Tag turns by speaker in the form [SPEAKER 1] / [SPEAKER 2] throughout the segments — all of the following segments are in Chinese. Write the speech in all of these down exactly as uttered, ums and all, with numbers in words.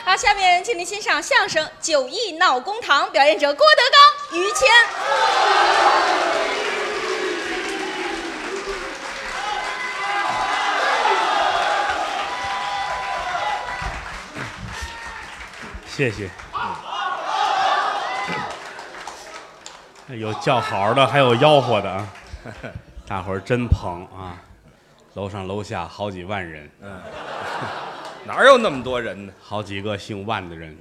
[SPEAKER 1] 好，下面请您欣赏相声《九义闹公堂》，表演者郭德纲、于谦。
[SPEAKER 2] 谢谢。有叫好的，还有吆喝的啊，大伙儿真捧啊！楼上楼下好几万人，
[SPEAKER 3] 嗯，哪有那么多人呢？
[SPEAKER 2] 好几个姓万的人。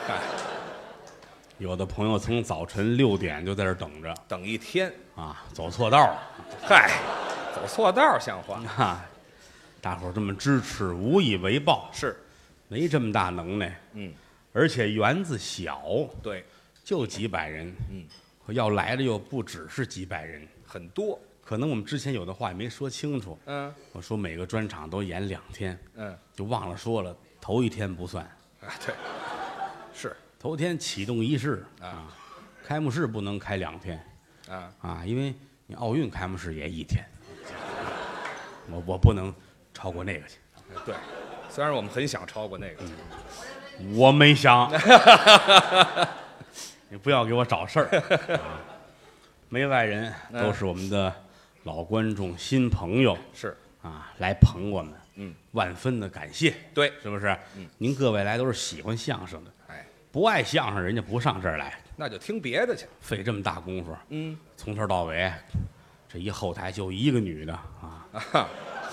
[SPEAKER 2] 有的朋友从早晨六点就在这儿等着，
[SPEAKER 3] 等一天
[SPEAKER 2] 啊，走错道了。
[SPEAKER 3] 嗨，走错道像话
[SPEAKER 2] 啊！大伙儿这么支持，无以为报。
[SPEAKER 3] 是，
[SPEAKER 2] 没这么大能耐。
[SPEAKER 3] 嗯，
[SPEAKER 2] 而且园子小，
[SPEAKER 3] 对，
[SPEAKER 2] 就几百人。
[SPEAKER 3] 嗯，
[SPEAKER 2] 可要来的又不只是几百人，
[SPEAKER 3] 很多。
[SPEAKER 2] 可能我们之前有的话也没说清楚。
[SPEAKER 3] 嗯，
[SPEAKER 2] 我说每个专场都演两天。
[SPEAKER 3] 嗯，
[SPEAKER 2] 就忘了说了，头一天不算。
[SPEAKER 3] 啊，对，是
[SPEAKER 2] 头天启动仪式啊，开幕式不能开两天。
[SPEAKER 3] 啊
[SPEAKER 2] 啊，因为你奥运开幕式也一天，我我不能超过那个去。
[SPEAKER 3] 对，虽然我们很想超过那个，
[SPEAKER 2] 嗯、我没想。你不要给我找事儿。啊，没外人，都是我们的老观众、新朋友。
[SPEAKER 3] 是
[SPEAKER 2] 啊，来捧我们，
[SPEAKER 3] 嗯，
[SPEAKER 2] 万分的感谢。
[SPEAKER 3] 对，
[SPEAKER 2] 是不是？
[SPEAKER 3] 嗯，
[SPEAKER 2] 您各位来都是喜欢相声的，
[SPEAKER 3] 哎，
[SPEAKER 2] 不爱相声，人家不上这儿来，
[SPEAKER 3] 那就听别的去。
[SPEAKER 2] 费这么大功夫，
[SPEAKER 3] 嗯，
[SPEAKER 2] 从头到尾，这一后台就一个女的啊，
[SPEAKER 3] 啊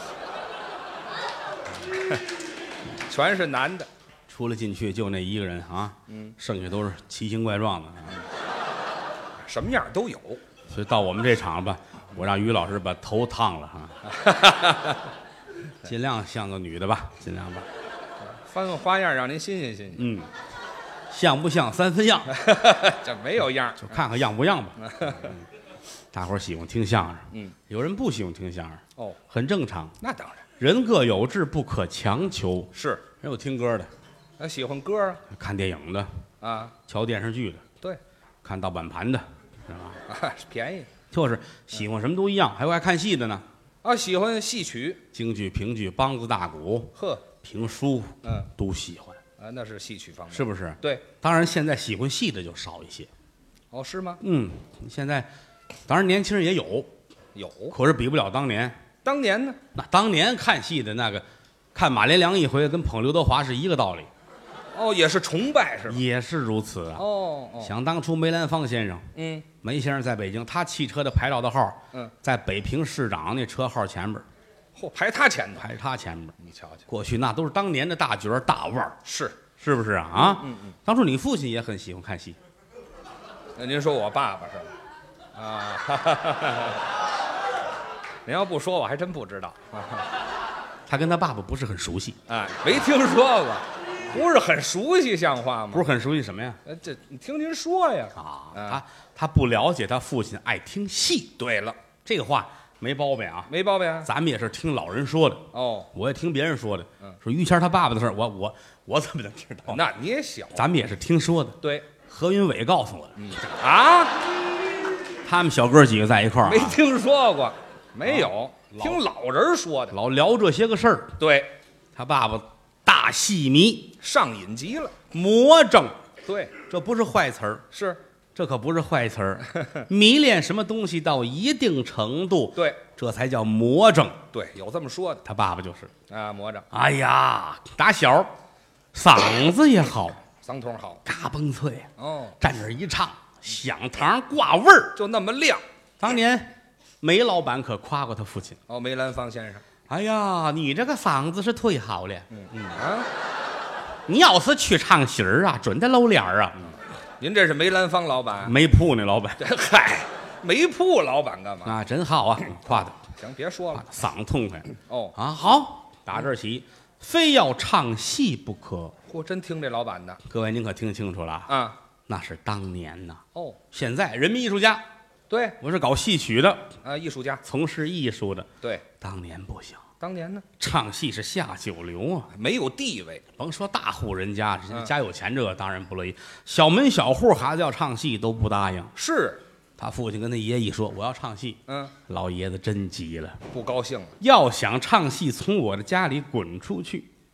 [SPEAKER 3] 全是男的，
[SPEAKER 2] 出来进去就那一个人啊，
[SPEAKER 3] 嗯，
[SPEAKER 2] 剩下都是奇形怪状的，啊，
[SPEAKER 3] 什么样都有。
[SPEAKER 2] 所以到我们这场吧，我让于老师把头烫了哈，尽量像个女的吧，尽量吧。
[SPEAKER 3] 翻个花样让您新鲜新鲜。
[SPEAKER 2] 嗯，像不像三分样？
[SPEAKER 3] 这没有样，
[SPEAKER 2] 就看看样不样吧。嗯，大伙儿喜欢听相声，
[SPEAKER 3] 嗯，
[SPEAKER 2] 有人不喜欢听相声，
[SPEAKER 3] 哦，
[SPEAKER 2] 很正常。
[SPEAKER 3] 那当然
[SPEAKER 2] 人各有志，不可强求。
[SPEAKER 3] 是，
[SPEAKER 2] 人有听歌的，
[SPEAKER 3] 他喜欢歌啊，
[SPEAKER 2] 看电影的，
[SPEAKER 3] 啊，
[SPEAKER 2] 瞧电视剧的，
[SPEAKER 3] 对，
[SPEAKER 2] 看盗版盘的，是吧？
[SPEAKER 3] 啊，便宜
[SPEAKER 2] 就是喜欢什么都一样，还有爱看戏的呢。
[SPEAKER 3] 啊，喜欢戏曲，
[SPEAKER 2] 京剧、评剧、梆子、大鼓、
[SPEAKER 3] 呵，
[SPEAKER 2] 评书，
[SPEAKER 3] 嗯，
[SPEAKER 2] 都喜欢，
[SPEAKER 3] 啊，那是戏曲方面，
[SPEAKER 2] 是不是？
[SPEAKER 3] 对，
[SPEAKER 2] 当然现在喜欢戏的就少一些。
[SPEAKER 3] 哦，是吗？
[SPEAKER 2] 嗯，现在当然年轻人也有，
[SPEAKER 3] 有，
[SPEAKER 2] 可是比不了当年。
[SPEAKER 3] 当年呢？
[SPEAKER 2] 那当年看戏的那个，看马连良一回，跟捧刘德华是一个道理。
[SPEAKER 3] 哦，也是崇拜是吧？
[SPEAKER 2] 也是如此啊。
[SPEAKER 3] 哦哦，
[SPEAKER 2] 想当初梅兰芳先生，
[SPEAKER 3] 嗯，
[SPEAKER 2] 梅先生在北京，他汽车的牌照的号，
[SPEAKER 3] 嗯，
[SPEAKER 2] 在北平市长那车号前边，
[SPEAKER 3] 嚯，排他前头，
[SPEAKER 2] 排他前边。
[SPEAKER 3] 你瞧瞧，
[SPEAKER 2] 过去那都是当年的大角儿大腕儿，
[SPEAKER 3] 是，
[SPEAKER 2] 是不是啊？啊，
[SPEAKER 3] 嗯嗯，
[SPEAKER 2] 当初你父亲也很喜欢看戏，
[SPEAKER 3] 那您说我爸爸是吧？啊，哈哈哈哈您要不说我还真不知道，
[SPEAKER 2] 他跟他爸爸不是很熟悉，
[SPEAKER 3] 哎，没听说过，不是很熟悉，像话吗？
[SPEAKER 2] 不是很熟悉什么呀？
[SPEAKER 3] 呃，这你听您说呀？
[SPEAKER 2] 啊，
[SPEAKER 3] 嗯
[SPEAKER 2] 他他不了解他父亲爱听戏。
[SPEAKER 3] 对了，
[SPEAKER 2] 这个话没包庇啊，
[SPEAKER 3] 没包庇啊？
[SPEAKER 2] 咱们也是听老人说的，
[SPEAKER 3] 哦，
[SPEAKER 2] 我也听别人说的。
[SPEAKER 3] 嗯，
[SPEAKER 2] 说于谦他爸爸的事儿，我我我怎么能知道？
[SPEAKER 3] 那你也小，
[SPEAKER 2] 咱们也是听说的。
[SPEAKER 3] 对，
[SPEAKER 2] 何云伟告诉我的，
[SPEAKER 3] 嗯啊，
[SPEAKER 2] 他们小哥几个在一块儿啊，
[SPEAKER 3] 没听说过，没有，
[SPEAKER 2] 老
[SPEAKER 3] 听老人说的。
[SPEAKER 2] 老聊这些个事儿。
[SPEAKER 3] 对，
[SPEAKER 2] 他爸爸大戏迷，
[SPEAKER 3] 上瘾极了。
[SPEAKER 2] 魔怔，
[SPEAKER 3] 对，
[SPEAKER 2] 这不是坏词儿，
[SPEAKER 3] 是，
[SPEAKER 2] 这可不是坏词儿。迷恋什么东西到一定程度，
[SPEAKER 3] 对，
[SPEAKER 2] 这才叫魔怔。
[SPEAKER 3] 对，有这么说的
[SPEAKER 2] 他爸爸就是，
[SPEAKER 3] 啊，魔怔，
[SPEAKER 2] 哎呀，打小嗓子也好，
[SPEAKER 3] 嗓筒好，
[SPEAKER 2] 嘎嘣脆，
[SPEAKER 3] 哦，
[SPEAKER 2] 站这儿一唱，响堂挂味儿。
[SPEAKER 3] 就那么亮。
[SPEAKER 2] 当年梅老板可夸过他父亲，
[SPEAKER 3] 哦，梅兰芳先生，
[SPEAKER 2] 哎呀，你这个嗓子是忒好了，
[SPEAKER 3] 嗯嗯啊，
[SPEAKER 2] 你要是去唱戏儿啊，准得露脸儿啊。
[SPEAKER 3] 您这是梅兰芳老板？
[SPEAKER 2] 煤铺那老板
[SPEAKER 3] 这嗨，煤铺老板干嘛？
[SPEAKER 2] 啊，真好啊，夸他，
[SPEAKER 3] 行，别说了。
[SPEAKER 2] 嗓痛快
[SPEAKER 3] 哦，
[SPEAKER 2] 啊。好，打这儿起，非要唱戏不可。
[SPEAKER 3] 嚯，真听这老板的
[SPEAKER 2] 各位您可听清楚了啊，
[SPEAKER 3] 啊？
[SPEAKER 2] 那是当年呐。
[SPEAKER 3] 哦，
[SPEAKER 2] 现在人民艺术家，
[SPEAKER 3] 对
[SPEAKER 2] 我是搞戏曲的，
[SPEAKER 3] 啊，艺术家，
[SPEAKER 2] 从事艺术的，
[SPEAKER 3] 对，
[SPEAKER 2] 当年不行，
[SPEAKER 3] 当年呢
[SPEAKER 2] 唱戏是下九流啊。
[SPEAKER 3] 没有地位，
[SPEAKER 2] 甭说大户人家，
[SPEAKER 3] 嗯
[SPEAKER 2] 家有钱这个当然不乐意。小门小户孩子要唱戏都不答应。
[SPEAKER 3] 是，
[SPEAKER 2] 他父亲跟他爷爷一说我要唱戏，
[SPEAKER 3] 嗯，
[SPEAKER 2] 老爷子真急了，
[SPEAKER 3] 不高兴了。
[SPEAKER 2] 要想唱戏，从我的家里滚出去。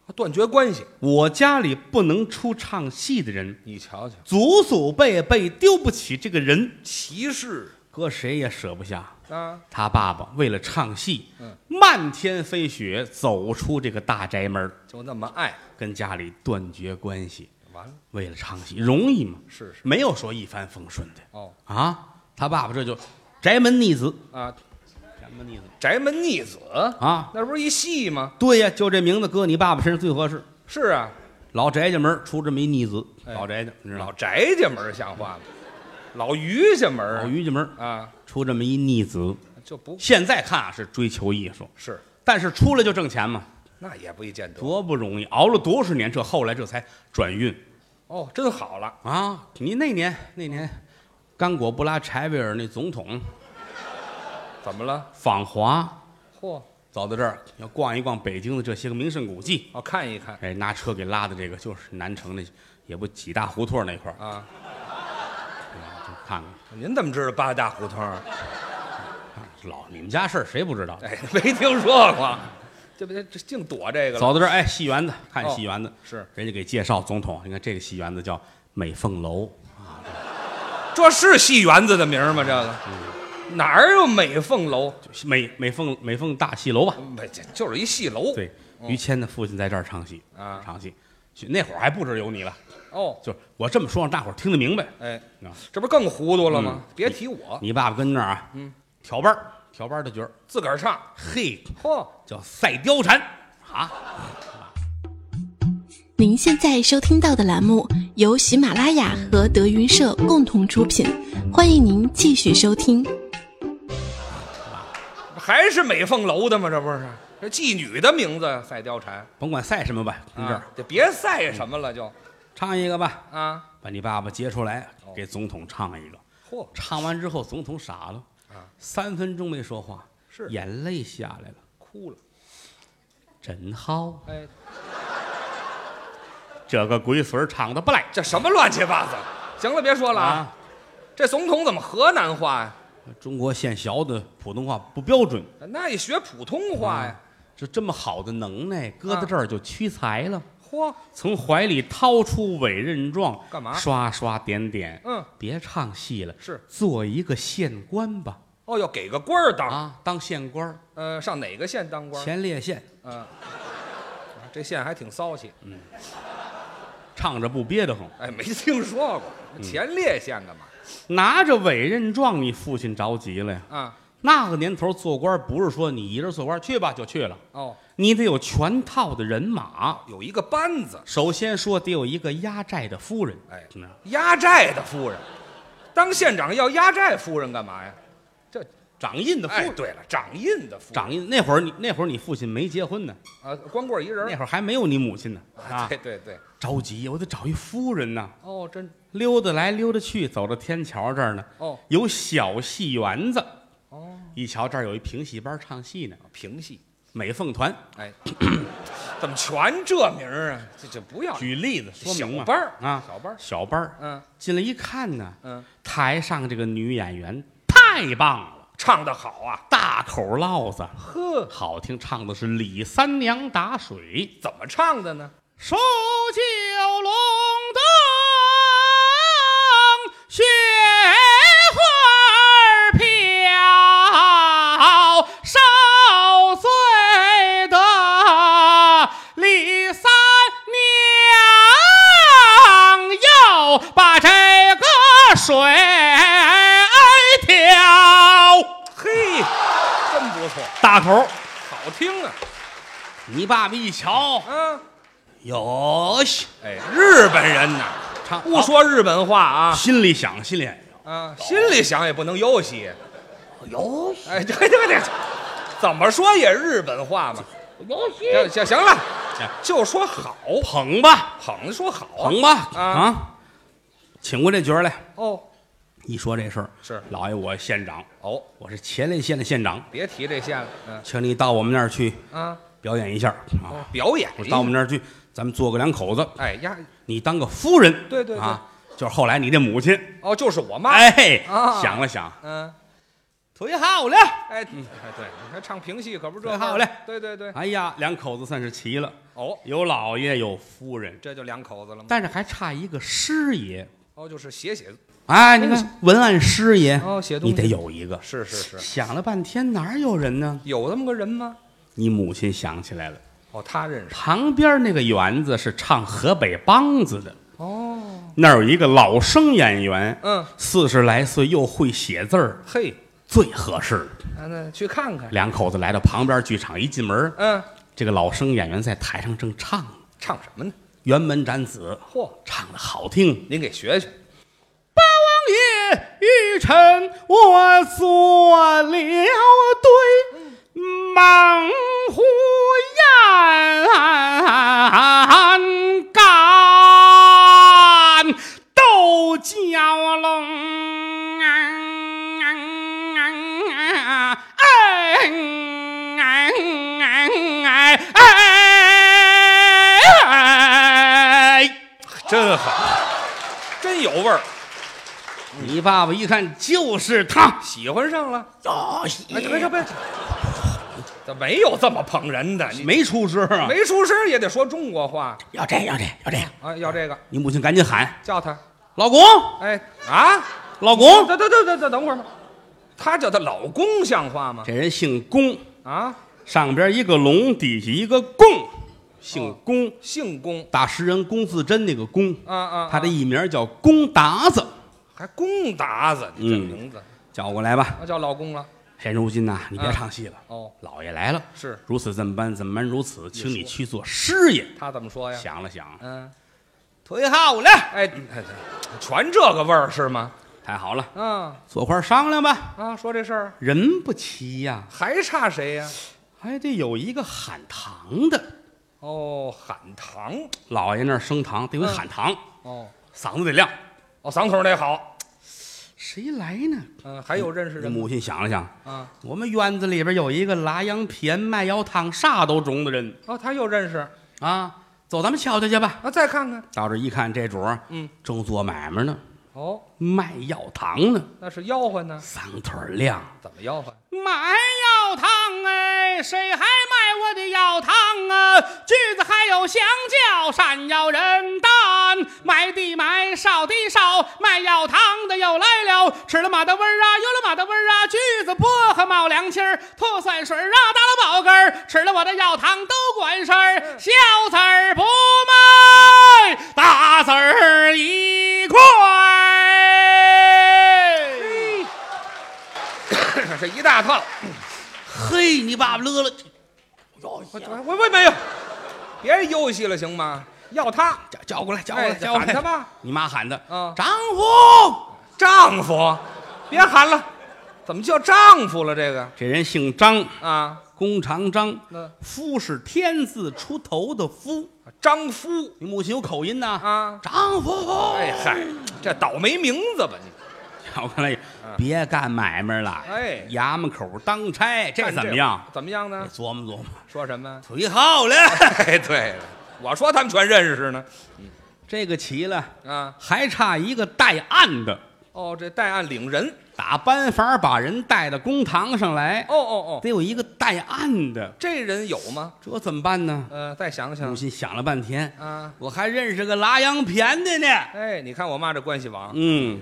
[SPEAKER 3] 断绝关系。
[SPEAKER 2] 我家里不能出唱戏的人，
[SPEAKER 3] 你瞧瞧，
[SPEAKER 2] 祖祖辈辈丢不起这个人，
[SPEAKER 3] 歧视
[SPEAKER 2] 搁谁也舍不下。
[SPEAKER 3] 啊！
[SPEAKER 2] 他爸爸为了唱戏，
[SPEAKER 3] 嗯，
[SPEAKER 2] 漫天飞雪走出这个大宅门，
[SPEAKER 3] 就那么爱，
[SPEAKER 2] 跟家里断绝关系。
[SPEAKER 3] 完了，
[SPEAKER 2] 为了唱戏容易吗？
[SPEAKER 3] 是是，
[SPEAKER 2] 没有说一帆风顺的
[SPEAKER 3] 哦
[SPEAKER 2] 啊。他爸爸这就宅门逆子
[SPEAKER 3] 啊，
[SPEAKER 2] 宅门逆子
[SPEAKER 3] 宅门逆子
[SPEAKER 2] 啊，
[SPEAKER 3] 那不是一戏吗？
[SPEAKER 2] 对呀，就这名字搁你爸爸身上最合适。
[SPEAKER 3] 是啊，
[SPEAKER 2] 老宅家门出这么一逆子，
[SPEAKER 3] 哎
[SPEAKER 2] 老宅家，你知道
[SPEAKER 3] 老宅家门像话吗？老于家门
[SPEAKER 2] 老于家门
[SPEAKER 3] 啊，
[SPEAKER 2] 出这么一逆子，
[SPEAKER 3] 就不
[SPEAKER 2] 现在看啊是追求艺术，
[SPEAKER 3] 是，
[SPEAKER 2] 但是出来就挣钱嘛，
[SPEAKER 3] 那也不一见得。
[SPEAKER 2] 多不容易，熬了多少年，这后来这才转运
[SPEAKER 3] 哦，真好了，
[SPEAKER 2] 啊！你那年那年，刚果布拉柴维尔那总统
[SPEAKER 3] 怎么了？
[SPEAKER 2] 访华，
[SPEAKER 3] 嚯，
[SPEAKER 2] 走到这儿要逛一逛北京的这些个名胜古迹，
[SPEAKER 3] 哦，看一看
[SPEAKER 2] 哎，拿车给拉的这个就是南城那，也不几大胡同那块儿，
[SPEAKER 3] 啊。
[SPEAKER 2] 看看。
[SPEAKER 3] 您怎么知道八大胡同？
[SPEAKER 2] 老你们家事儿谁不知道？
[SPEAKER 3] 哎，没听说过，这不这净躲这个了。
[SPEAKER 2] 走到这儿，哎，戏园子看戏园子，
[SPEAKER 3] 是
[SPEAKER 2] 人家给介绍总统。你看这个戏园子叫美凤楼，
[SPEAKER 3] 这是戏园子的名儿吗？这个、嗯、哪儿有美凤楼？
[SPEAKER 2] 美美凤美凤大戏楼吧？
[SPEAKER 3] 没，就是一戏楼。
[SPEAKER 2] 对，于谦的父亲在这儿唱戏
[SPEAKER 3] 啊，
[SPEAKER 2] 唱戏。那会儿还不知有你了。
[SPEAKER 3] 哦，
[SPEAKER 2] 就是我这么说，让大伙儿听得明白。
[SPEAKER 3] 哎，
[SPEAKER 2] 啊，
[SPEAKER 3] 这不更糊涂了吗？
[SPEAKER 2] 嗯、
[SPEAKER 3] 别提我，
[SPEAKER 2] 你爸爸跟那儿啊，嗯，挑班儿挑班儿的角儿，
[SPEAKER 3] 自个儿唱。
[SPEAKER 2] 嘿，
[SPEAKER 3] 嚯，
[SPEAKER 2] 叫赛貂蝉啊。
[SPEAKER 4] 您现在收听到的栏目由喜马拉雅和德云社共同出品，欢迎您继续收听。
[SPEAKER 3] 还是美凤楼的吗？这不是这妓女的名字赛貂蝉，
[SPEAKER 2] 甭管赛什么吧，跟这儿、
[SPEAKER 3] 啊、就别赛什么了，就、嗯、
[SPEAKER 2] 唱一个吧
[SPEAKER 3] 啊，
[SPEAKER 2] 把你爸爸接出来，给总统唱一个。
[SPEAKER 3] 嚯、哦，
[SPEAKER 2] 唱完之后，总统傻了啊，三分钟没说话，
[SPEAKER 3] 是
[SPEAKER 2] 眼泪下来了，
[SPEAKER 3] 哭了，
[SPEAKER 2] 真好。
[SPEAKER 3] 哎，
[SPEAKER 2] 这个龟孙唱的不赖，
[SPEAKER 3] 这什么乱七八糟？行了，别说了啊。啊这总统怎么河南话呀？
[SPEAKER 2] 中国县小的普通话不标准，
[SPEAKER 3] 那也学普通话呀。
[SPEAKER 2] 啊、这这么好的能耐，搁在这儿就屈才了。
[SPEAKER 3] 嚯、啊！
[SPEAKER 2] 从怀里掏出委任状，
[SPEAKER 3] 干嘛？
[SPEAKER 2] 刷刷点点。
[SPEAKER 3] 嗯，
[SPEAKER 2] 别唱戏了，
[SPEAKER 3] 是
[SPEAKER 2] 做一个县官吧。
[SPEAKER 3] 哦，要给个官儿当
[SPEAKER 2] 啊，当县官。
[SPEAKER 3] 呃，上哪个县当官？
[SPEAKER 2] 前列县。
[SPEAKER 3] 嗯、呃，这县还挺骚气。
[SPEAKER 2] 嗯，唱着不憋得慌。
[SPEAKER 3] 哎，没听说过前列县干嘛？
[SPEAKER 2] 嗯、拿着委任状，你父亲着急了呀。
[SPEAKER 3] 啊，
[SPEAKER 2] 那个年头做官不是说你一人做官去吧就去了。
[SPEAKER 3] 哦，
[SPEAKER 2] 你得有全套的人马，
[SPEAKER 3] 有一个班子。
[SPEAKER 2] 首先说得有一个压寨的夫人。
[SPEAKER 3] 哎，压寨的夫人，当县长要压寨夫人干嘛呀？这
[SPEAKER 2] 掌印的夫人。
[SPEAKER 3] 哎，对了，掌印的夫人。
[SPEAKER 2] 掌印那会儿你那会儿你父亲没结婚呢。
[SPEAKER 3] 啊，光棍一人。
[SPEAKER 2] 那会儿还没有你母亲呢。啊，
[SPEAKER 3] 对对对。
[SPEAKER 2] 着急，我得找一夫人呐。
[SPEAKER 3] 哦，真
[SPEAKER 2] 溜达来溜达去，走到天桥这儿呢。
[SPEAKER 3] 哦，
[SPEAKER 2] 有小戏园子。
[SPEAKER 3] 哦，
[SPEAKER 2] 一瞧这儿有一评戏班唱戏呢。
[SPEAKER 3] 评戏，
[SPEAKER 2] 美凤团。
[SPEAKER 3] 哎，怎么全这名儿啊？这这不要。
[SPEAKER 2] 举例子说明嘛。
[SPEAKER 3] 小班儿
[SPEAKER 2] 啊，
[SPEAKER 3] 小班儿，
[SPEAKER 2] 小班儿。
[SPEAKER 3] 嗯，
[SPEAKER 2] 进来一看呢，
[SPEAKER 3] 嗯，
[SPEAKER 2] 台上这个女演员太棒了，
[SPEAKER 3] 唱得好啊，
[SPEAKER 2] 大口烙子，
[SPEAKER 3] 呵，
[SPEAKER 2] 好听，唱的是李三娘打水。
[SPEAKER 3] 怎么唱的呢？
[SPEAKER 2] 手九龙灯，雪花飘，少岁的李三娘要把这个水挑。
[SPEAKER 3] 嘿，真不错，
[SPEAKER 2] 大口
[SPEAKER 3] 好听啊！
[SPEAKER 2] 你爸爸一瞧，
[SPEAKER 3] 嗯，
[SPEAKER 2] 哟西，
[SPEAKER 3] 哎，日本人呐，
[SPEAKER 2] 唱
[SPEAKER 3] 不说日本话啊，
[SPEAKER 2] 心里想，心里
[SPEAKER 3] 啊，心里想也不能游戏，
[SPEAKER 2] 哟西，
[SPEAKER 3] 哎，对对对，怎么说也日本话嘛。
[SPEAKER 2] 哟西，
[SPEAKER 3] 行行了，就说好，
[SPEAKER 2] 捧吧，
[SPEAKER 3] 捧说好，
[SPEAKER 2] 捧吧
[SPEAKER 3] 啊
[SPEAKER 2] 啊！请过这角来。
[SPEAKER 3] 哦，
[SPEAKER 2] 一说这事儿，
[SPEAKER 3] 是
[SPEAKER 2] 老爷，我县长，
[SPEAKER 3] 哦，
[SPEAKER 2] 我是前列县的县长，
[SPEAKER 3] 别提这县了，嗯
[SPEAKER 2] 请你到我们那儿去
[SPEAKER 3] 啊，
[SPEAKER 2] 表演一下
[SPEAKER 3] 哦
[SPEAKER 2] 啊！
[SPEAKER 3] 表演
[SPEAKER 2] 我到我们那儿去，咱们做个两口子。
[SPEAKER 3] 哎呀，
[SPEAKER 2] 你当个夫人，
[SPEAKER 3] 对对对
[SPEAKER 2] 啊，就是后来你这母亲，
[SPEAKER 3] 哦，就是我妈，
[SPEAKER 2] 哎，
[SPEAKER 3] 啊
[SPEAKER 2] 想了想，
[SPEAKER 3] 嗯，
[SPEAKER 2] 忒好了，
[SPEAKER 3] 哎，哎，对，你看唱评戏可不是这
[SPEAKER 2] 忒好了，
[SPEAKER 3] 对对对，
[SPEAKER 2] 哎呀，两口子算是齐了。
[SPEAKER 3] 哦，
[SPEAKER 2] 有老爷有夫人，
[SPEAKER 3] 这就两口子了吗？
[SPEAKER 2] 但是还差一个师爷。
[SPEAKER 3] 哦，就是写写
[SPEAKER 2] 哎，你看文案师爷，
[SPEAKER 3] 哦，写东西
[SPEAKER 2] 你得有一个。
[SPEAKER 3] 是是是，
[SPEAKER 2] 想了半天哪儿有人呢？
[SPEAKER 3] 有这么个人吗？
[SPEAKER 2] 你母亲想起来了，
[SPEAKER 3] 哦，他认识。
[SPEAKER 2] 旁边那个园子是唱河北梆子的。
[SPEAKER 3] 哦，
[SPEAKER 2] 那儿有一个老生演员，
[SPEAKER 3] 嗯，
[SPEAKER 2] 四十来岁又会写字儿，
[SPEAKER 3] 嘿，
[SPEAKER 2] 最合适了。
[SPEAKER 3] 啊，那去看看。
[SPEAKER 2] 两口子来到旁边剧场，一进门，
[SPEAKER 3] 嗯，
[SPEAKER 2] 这个老生演员在台上正唱，
[SPEAKER 3] 唱什么呢？
[SPEAKER 2] 辕门斩子，
[SPEAKER 3] 嚯，
[SPEAKER 2] 唱的好听。
[SPEAKER 3] 您给学学。
[SPEAKER 2] 王爷一臣，我做了对猛虎眼干斗蛟龙，
[SPEAKER 3] 真好，真有味儿。
[SPEAKER 2] 你爸爸一看就是他，
[SPEAKER 3] 喜欢上了。
[SPEAKER 2] 哦，
[SPEAKER 3] 哎，别别别，这没有这么捧人的，你
[SPEAKER 2] 没出声啊！
[SPEAKER 3] 没出声也得说中国话
[SPEAKER 2] 要这要这要这样，
[SPEAKER 3] 啊！要这个，
[SPEAKER 2] 你母亲赶紧喊
[SPEAKER 3] 叫他。
[SPEAKER 2] 老公，
[SPEAKER 3] 哎啊，
[SPEAKER 2] 老公，
[SPEAKER 3] 等等等等等等会儿嘛，他叫他老公像话吗？
[SPEAKER 2] 这人姓龚
[SPEAKER 3] 啊，
[SPEAKER 2] 上边一个龙，底下一个贡，姓龚，
[SPEAKER 3] 姓龚
[SPEAKER 2] 大诗人龚自珍那个龚
[SPEAKER 3] 啊啊，
[SPEAKER 2] 他的艺名叫龚达子，
[SPEAKER 3] 还龚达子，你这名字
[SPEAKER 2] 叫过来吧。
[SPEAKER 3] 那叫老公了。
[SPEAKER 2] 现如今呐，你别唱戏了，
[SPEAKER 3] 哦，
[SPEAKER 2] 老爷来了，
[SPEAKER 3] 是
[SPEAKER 2] 如此这么般，怎么般如此，请你去做师爷。
[SPEAKER 3] 他怎么说呀？
[SPEAKER 2] 想了想，
[SPEAKER 3] 嗯，
[SPEAKER 2] 忒好了，
[SPEAKER 3] 哎，全这个味儿是吗？
[SPEAKER 2] 太好了，
[SPEAKER 3] 嗯
[SPEAKER 2] 坐块儿商量吧。
[SPEAKER 3] 啊，说这事儿
[SPEAKER 2] 人不齐呀，
[SPEAKER 3] 还差谁呀？
[SPEAKER 2] 还得有一个喊堂的。
[SPEAKER 3] 哦，喊堂。
[SPEAKER 2] 老爷那儿升堂得有喊堂，
[SPEAKER 3] 哦
[SPEAKER 2] 嗓子得亮。
[SPEAKER 3] 哦，嗓口得好。
[SPEAKER 2] 谁来呢？
[SPEAKER 3] 嗯，还有认识的吗？
[SPEAKER 2] 母亲想了想，
[SPEAKER 3] 啊，
[SPEAKER 2] 我们院子里边有一个拉洋片、卖药汤，啥都中的人
[SPEAKER 3] 哦，他又认识
[SPEAKER 2] 啊。走，咱们瞧瞧去吧。
[SPEAKER 3] 啊，再看看。
[SPEAKER 2] 到这一看，这主儿
[SPEAKER 3] 嗯，
[SPEAKER 2] 正做买卖呢，
[SPEAKER 3] 哦，
[SPEAKER 2] 卖药汤呢，
[SPEAKER 3] 那是吆喝呢？
[SPEAKER 2] 嗓腿儿亮。
[SPEAKER 3] 怎么吆喝？
[SPEAKER 2] 卖药汤哎，谁还卖我的药汤啊？橘子还有香蕉，山药人丹，卖的卖，烧的烧，卖药汤的又来了，吃了马的味儿啊，有了马的味儿啊，橘子薄荷冒凉气儿，吐酸水儿啊，打了饱嗝儿，吃了我的药汤都管事儿，小子儿不卖，大子儿一块。
[SPEAKER 3] 这一大套。
[SPEAKER 2] 嘿，你爸爸乐了，
[SPEAKER 3] 我我我没有，别游戏了行吗？要他
[SPEAKER 2] 叫叫过来，叫过来，
[SPEAKER 3] 哎
[SPEAKER 2] 叫过来，
[SPEAKER 3] 喊他吧。
[SPEAKER 2] 你妈喊的，
[SPEAKER 3] 嗯
[SPEAKER 2] 丈夫，
[SPEAKER 3] 丈夫，别喊了，怎么叫丈夫了？这个
[SPEAKER 2] 这人姓张，
[SPEAKER 3] 啊，
[SPEAKER 2] 弓长张，
[SPEAKER 3] 那
[SPEAKER 2] 夫是天字出头的夫。
[SPEAKER 3] 张夫
[SPEAKER 2] 你母亲有口音呐，
[SPEAKER 3] 啊，
[SPEAKER 2] 丈夫。
[SPEAKER 3] 哎嗨，这倒霉名字吧你？
[SPEAKER 2] 叫过来，别干买卖了，
[SPEAKER 3] 哎
[SPEAKER 2] 衙门口当差，这
[SPEAKER 3] 干
[SPEAKER 2] 怎么样？
[SPEAKER 3] 怎么样呢？
[SPEAKER 2] 琢磨琢磨，
[SPEAKER 3] 说什么？
[SPEAKER 2] 忒好了。
[SPEAKER 3] 哎，对了，我说他们全认识呢。
[SPEAKER 2] 这个齐了，
[SPEAKER 3] 啊，
[SPEAKER 2] 还差一个带案的，
[SPEAKER 3] 哦，这带案领人。
[SPEAKER 2] 打班房把人带到公堂上来，
[SPEAKER 3] 哦哦哦，
[SPEAKER 2] 得有一个带案的，
[SPEAKER 3] 这人有吗？
[SPEAKER 2] 这怎么办呢？
[SPEAKER 3] 呃，再想想
[SPEAKER 2] 母亲想了半天，
[SPEAKER 3] 啊。
[SPEAKER 2] 我还认识个拉洋片的呢。
[SPEAKER 3] 哎，你看我妈这关系网，
[SPEAKER 2] 嗯，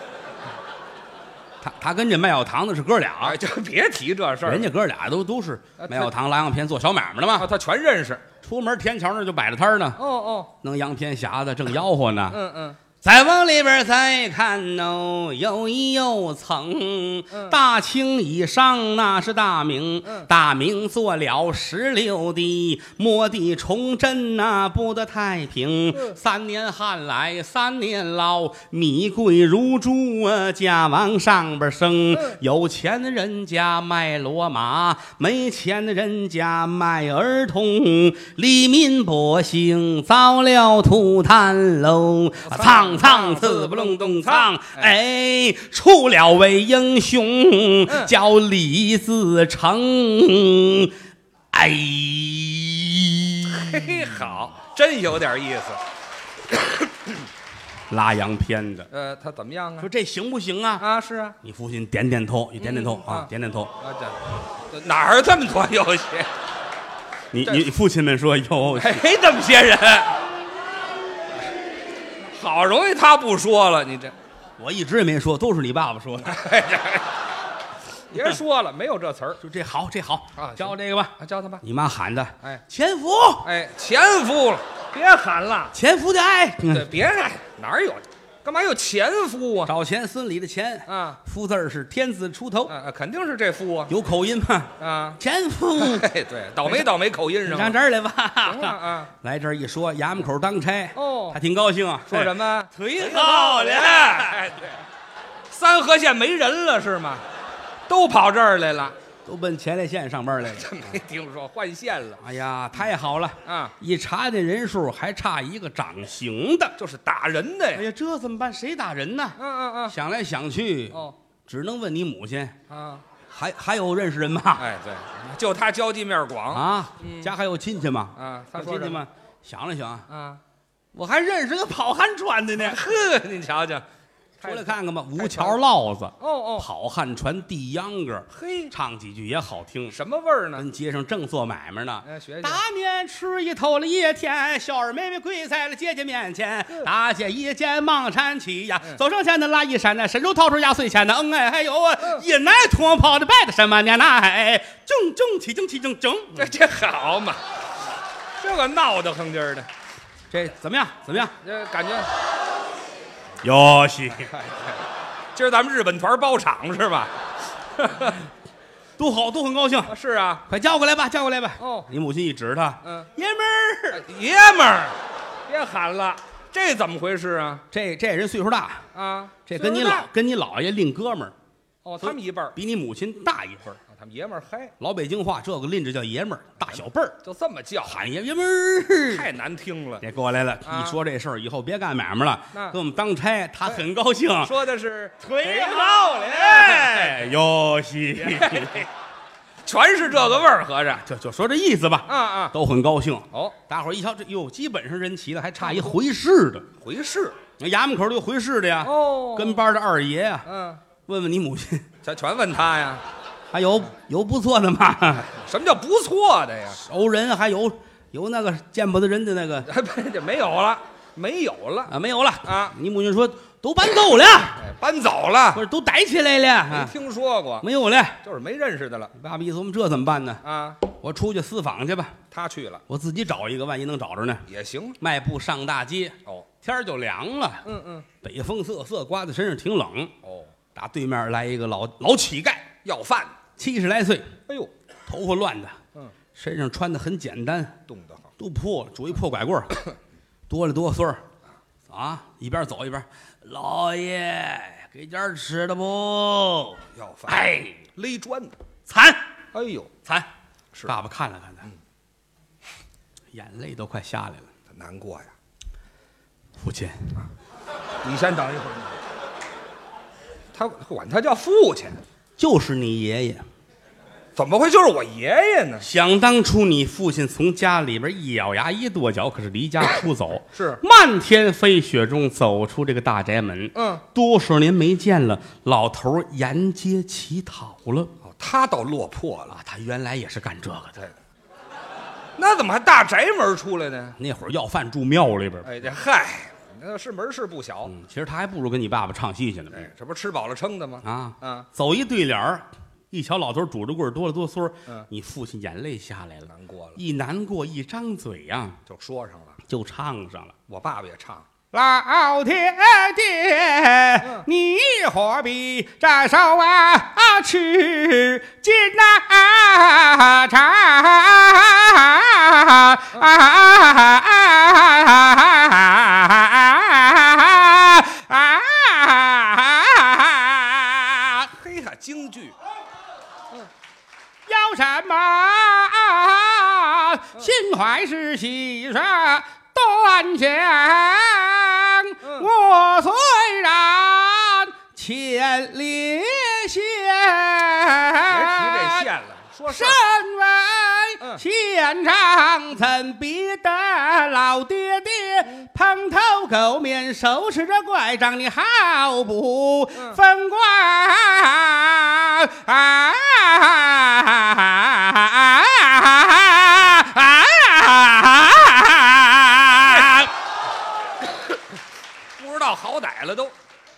[SPEAKER 2] 他他跟这卖药堂的是哥俩，
[SPEAKER 3] 哎，就别提这事儿。
[SPEAKER 2] 人家哥俩都都是
[SPEAKER 3] 啊
[SPEAKER 2] 卖药堂、拉洋片做小买卖的
[SPEAKER 3] 啊，
[SPEAKER 2] 嘛。
[SPEAKER 3] 他全认识。
[SPEAKER 2] 出门天桥那儿就摆着摊儿呢，
[SPEAKER 3] 哦哦，
[SPEAKER 2] 弄洋片匣子正吆喝呢。
[SPEAKER 3] 嗯嗯，
[SPEAKER 2] 再往里边再看哦，有一有层，
[SPEAKER 3] 嗯
[SPEAKER 2] 大清以上那是大明，
[SPEAKER 3] 嗯
[SPEAKER 2] 大明做了十六的，末地崇祯那不得太平。
[SPEAKER 3] 嗯
[SPEAKER 2] 三年旱来三年涝，米贵如珠啊，价往上边升。
[SPEAKER 3] 嗯
[SPEAKER 2] 有钱的人家卖骡马，没钱的人家卖儿童，黎民百姓遭了涂炭喽，苍苍四不隆咚苍，哎，出了位英雄叫李自成，哎，
[SPEAKER 3] 嘿嘿，好，真有点意思。
[SPEAKER 2] 拉洋片的，
[SPEAKER 3] 呃，他怎么样啊
[SPEAKER 2] 说？这行不行啊？
[SPEAKER 3] 啊，是啊，
[SPEAKER 2] 你父亲点点头，你点点头啊
[SPEAKER 3] 嗯啊，
[SPEAKER 2] 点点头。
[SPEAKER 3] 啊这哪儿这么多游戏？
[SPEAKER 5] 你你父亲们说有，
[SPEAKER 3] 没这么些人，好容易他不说了，你这
[SPEAKER 5] 我一直也没说，都是你爸爸说的。
[SPEAKER 3] 别说了，没有这词儿，
[SPEAKER 5] 就这好，这好
[SPEAKER 3] 啊，
[SPEAKER 5] 教这个吧，
[SPEAKER 3] 啊，教他吧。
[SPEAKER 5] 你妈喊的，
[SPEAKER 3] 哎，
[SPEAKER 5] 前夫，
[SPEAKER 3] 哎，前夫了，别喊了，
[SPEAKER 5] 前夫的爱，
[SPEAKER 3] 对，别喊，哪儿有？干嘛有前夫啊？
[SPEAKER 5] 赵钱孙李的钱
[SPEAKER 3] 啊，
[SPEAKER 5] 夫字儿是天字出头，
[SPEAKER 3] 啊，肯定是这夫啊，
[SPEAKER 5] 有口音吗？
[SPEAKER 3] 啊，
[SPEAKER 5] 前夫，
[SPEAKER 3] 哎，对，倒霉倒霉口音上，
[SPEAKER 5] 上这儿来吧。
[SPEAKER 3] 行了啊，
[SPEAKER 5] 来这儿一说，衙门口当差，
[SPEAKER 3] 哦
[SPEAKER 5] 他挺高兴啊。
[SPEAKER 3] 说什么？
[SPEAKER 5] 忒好了，
[SPEAKER 3] 哎，对，三河县没人了是吗？都跑这儿来了，
[SPEAKER 5] 都奔前列县上班来了。
[SPEAKER 3] 没听说换县了
[SPEAKER 5] 哎呀，太好了
[SPEAKER 3] 啊！
[SPEAKER 5] 一查这人数，还差一个掌刑的。
[SPEAKER 3] 就是打人的呀。
[SPEAKER 5] 哎呀，这怎么办？谁打人呢？
[SPEAKER 3] 嗯嗯嗯，
[SPEAKER 5] 想来想去，
[SPEAKER 3] 哦
[SPEAKER 5] 只能问你母亲。
[SPEAKER 3] 啊，
[SPEAKER 5] 还还有认识人吗？
[SPEAKER 3] 哎对，就他交际面广
[SPEAKER 5] 啊，家还有亲戚吗？
[SPEAKER 3] 啊，他说什么？
[SPEAKER 5] 有亲戚吗？想了想，
[SPEAKER 3] 啊，
[SPEAKER 5] 我还认识个跑旱船的呢。
[SPEAKER 3] 呵，你瞧瞧，
[SPEAKER 5] 出来看看吧，五桥烙子，
[SPEAKER 3] 哦哦，
[SPEAKER 5] 跑旱船递秧歌，
[SPEAKER 3] 嘿，
[SPEAKER 5] 唱几句也好听。
[SPEAKER 3] 什么味儿呢？
[SPEAKER 5] 跟街上正做买卖呢，
[SPEAKER 3] 哎，学学。
[SPEAKER 5] 大面吃一头了一天，小儿妹妹跪在了姐姐面前，大姐一见忙搀起呀，走上前的拉一扇呢，伸手掏出压岁钱呢，嗯哎还有啊，一奶脱跑的拜的什么呢奶，正正起正起正正，
[SPEAKER 3] 这这好嘛，这个闹得哼劲儿的，
[SPEAKER 5] 这怎么样？怎么样？
[SPEAKER 3] 这感觉。
[SPEAKER 5] 哟西，
[SPEAKER 3] 今儿咱们日本团包场是吧？
[SPEAKER 5] 都好，都很高兴。
[SPEAKER 3] 是啊，
[SPEAKER 5] 快叫过来吧，叫过来吧。
[SPEAKER 3] 哦，
[SPEAKER 5] 你母亲一指他，
[SPEAKER 3] 嗯，
[SPEAKER 5] 爷们儿，
[SPEAKER 3] 爷们儿，别喊了，这怎么回事啊？
[SPEAKER 5] 这这人岁数大
[SPEAKER 3] 啊，
[SPEAKER 5] 这跟你老跟你姥爷另哥们儿。
[SPEAKER 3] 哦，他们一辈儿
[SPEAKER 5] 比你母亲大一辈儿。
[SPEAKER 3] 他们爷们儿嗨，
[SPEAKER 5] 老北京话，这个拎着叫爷们儿，大小辈儿
[SPEAKER 3] 就这么叫，
[SPEAKER 5] 喊爷爷们儿，
[SPEAKER 3] 太难听了。
[SPEAKER 5] 这过来了，
[SPEAKER 3] 啊
[SPEAKER 5] 一说这事儿，以后别干买卖了，
[SPEAKER 3] 那
[SPEAKER 5] 跟我们当差，他很高兴。
[SPEAKER 3] 说的是
[SPEAKER 5] 忒好了，哎，哟西，
[SPEAKER 3] 全是这个味儿，合着
[SPEAKER 5] 就就说这意思吧。
[SPEAKER 3] 啊啊，
[SPEAKER 5] 都很高兴。
[SPEAKER 3] 哦，
[SPEAKER 5] 大伙儿一瞧，这哟，基本上人齐了，还差一回事的。
[SPEAKER 3] 回事
[SPEAKER 5] 那衙门口都有回事的呀。
[SPEAKER 3] 哦，
[SPEAKER 5] 跟班的二爷呀，
[SPEAKER 3] 嗯，
[SPEAKER 5] 问问你母亲，
[SPEAKER 3] 全全问他呀。
[SPEAKER 5] 还有有不错的吗？
[SPEAKER 3] 什么叫不错的呀？
[SPEAKER 5] 熟人还有有那个见不得人的那个
[SPEAKER 3] 哎，不，这没有了，没有了
[SPEAKER 5] 啊，没有了
[SPEAKER 3] 啊。
[SPEAKER 5] 你母亲说都搬走了，
[SPEAKER 3] 哎，搬走了，
[SPEAKER 5] 或者都逮起来了，
[SPEAKER 3] 没
[SPEAKER 5] 啊
[SPEAKER 3] 听说过，
[SPEAKER 5] 没有了。
[SPEAKER 3] 就是没认识的了
[SPEAKER 5] 爸爸一琢磨，这怎么办呢？
[SPEAKER 3] 啊。
[SPEAKER 5] 我出去私访去吧，
[SPEAKER 3] 他去了
[SPEAKER 5] 我自己找一个，万一能找着呢。
[SPEAKER 3] 也行
[SPEAKER 5] 迈步上大街，
[SPEAKER 3] 哦，
[SPEAKER 5] 天儿就凉了，
[SPEAKER 3] 嗯嗯，
[SPEAKER 5] 北风瑟瑟，刮在身上挺冷。
[SPEAKER 3] 哦，
[SPEAKER 5] 打对面来一个老老乞丐，
[SPEAKER 3] 要饭，
[SPEAKER 5] 七十来岁，
[SPEAKER 3] 哎呦，
[SPEAKER 5] 头发乱的，
[SPEAKER 3] 嗯，
[SPEAKER 5] 身上穿的很简单，
[SPEAKER 3] 冻得好，
[SPEAKER 5] 都破了，拄一破拐棍儿，哆里哆嗦儿，啊，一边走一边，老爷给点儿吃的不？
[SPEAKER 3] 要饭，
[SPEAKER 5] 哎，
[SPEAKER 3] 勒砖，
[SPEAKER 5] 惨
[SPEAKER 3] 哎呦，
[SPEAKER 5] 惨！
[SPEAKER 3] 是
[SPEAKER 5] 爸爸看了看他，眼泪都快下来了。
[SPEAKER 3] 他难过呀。
[SPEAKER 5] 父亲，
[SPEAKER 3] 你先等一会儿，他管他叫父亲，
[SPEAKER 5] 就是你爷爷。
[SPEAKER 3] 怎么会就是我爷爷呢？
[SPEAKER 5] 想当初，你父亲从家里边一咬牙一跺脚，可是离家出走，
[SPEAKER 3] 是
[SPEAKER 5] 漫天飞雪中走出这个大宅门。
[SPEAKER 3] 嗯，
[SPEAKER 5] 多少年没见了，老头儿沿街乞讨了。
[SPEAKER 3] 哦，他倒落魄了，
[SPEAKER 5] 啊，他原来也是干这个的。
[SPEAKER 3] 对。那怎么还大宅门出来呢？
[SPEAKER 5] 那会儿要饭住庙里边。
[SPEAKER 3] 哎，这嗨，那是门是不小。
[SPEAKER 5] 嗯，其实他还不如跟你爸爸唱戏去呢。
[SPEAKER 3] 哎，这不吃饱了撑的吗？
[SPEAKER 5] 啊
[SPEAKER 3] 啊，
[SPEAKER 5] 走一对脸儿，一瞧老头儿拄着棍儿哆了哆嗦，
[SPEAKER 3] 嗯，
[SPEAKER 5] 你父亲眼泪下来了，
[SPEAKER 3] 难过了，
[SPEAKER 5] 一难过一张嘴呀，
[SPEAKER 3] 就说上了，
[SPEAKER 5] 就唱上了。
[SPEAKER 3] 我爸爸也唱。
[SPEAKER 2] 老天爹，你何必这手啊吃尽那茶啊？
[SPEAKER 3] 嘿哈，京剧
[SPEAKER 2] 有什么心怀是喜事断讲？我虽然千里线，
[SPEAKER 3] 别提这线了，说事
[SPEAKER 2] 身为县长，怎比得老爹爹？蓬头垢面，手持着拐杖，你好不风光啊！
[SPEAKER 3] 好歹了都。